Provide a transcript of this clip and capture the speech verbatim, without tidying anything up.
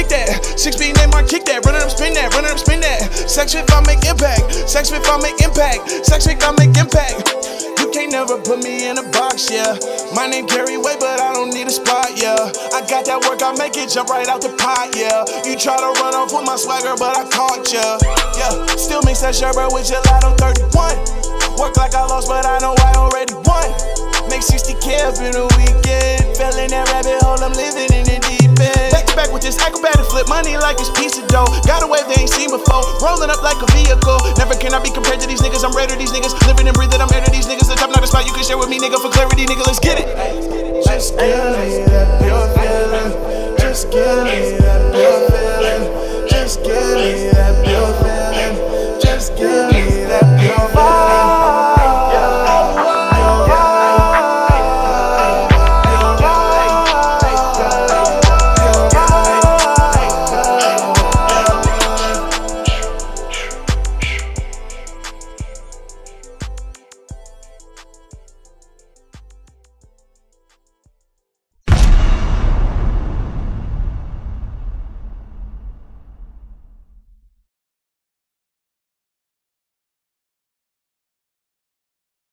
kick that. Six feet name Mark, kick that. Run it up, spin that. Run it up, spin that. Sex if I make impact. Sex if I make impact. Sex if I make impact. You can't never put me in a box, yeah. My name carry weight, but I don't need a spot, yeah. I got that work, I make it jump right out the pot, yeah. You try to run off with my swagger, but I caught ya, yeah. Still mix that sherbet with gelato thirty-one. Work like I lost, but I know I already won. Make sixty K up in a weekend. Fell in that rabbit hole, I'm living in the deep end. Back to back with this acrobatic flip, money like it's piece of dough. Got a wave they ain't seen before, rolling up like a vehicle. Never can I be compared to these niggas, I'm rare to these niggas. Living and breathing, I'm air to these niggas. The top not a spot you can share with me, nigga, for clarity, nigga, let's get it. Just give me that pure feeling. Just give me that pure feeling. Just give me that pure feeling. Just give me